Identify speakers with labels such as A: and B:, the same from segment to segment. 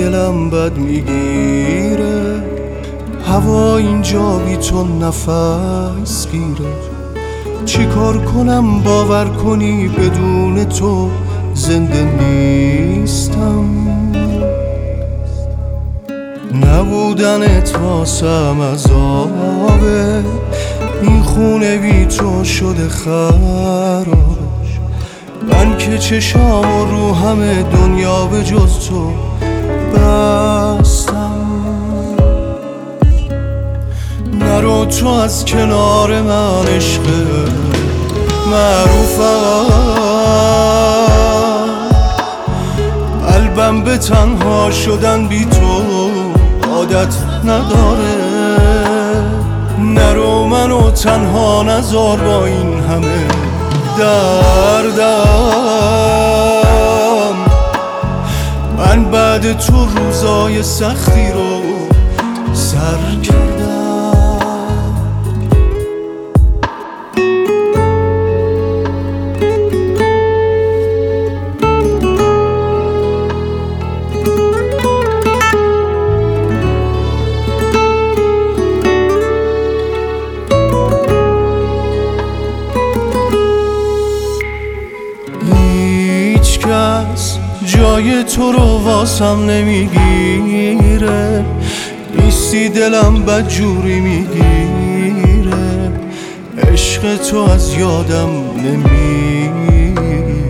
A: دلم بد میگیره، هوا اینجا بی تو نفس گیره. چی کار کنم باور کنی بدون تو زنده نیستم. نبودنت واسم عذابه، این خونه بی تو شده خرابه. من که چشام رو همه دنیا به جز تو بستم. نرو تو از کنار من عشق معروفم، قلبم به تنها شدن بی تو عادت نداره. نرو منو تنها نذار با این همه دردم. من بعد تو روزای سختی رو سر کردم. جای تو رو واسم نمیگیره، نیستی دلم بدجوری میگیره. عشق تو از یادم نمیره.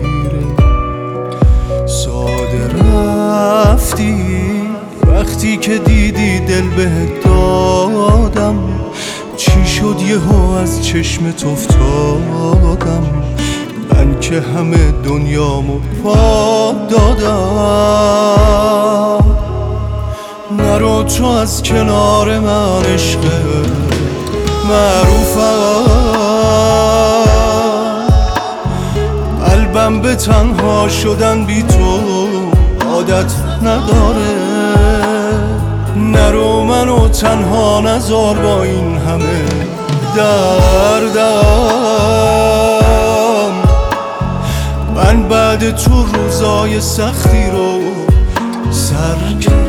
A: ساده رفتی وقتی که دیدی دل بهت دادم. چی شد یهو از چشمت افتادم؟ من که همه دنیامو پا دادم. نرو تو از کنار من عشق معروفم، قلبم به تنها شدن بی تو عادت نداره. نرو منو تنها نذار با این همه دردم. من بعد تو روزای سختی رو سر کردم.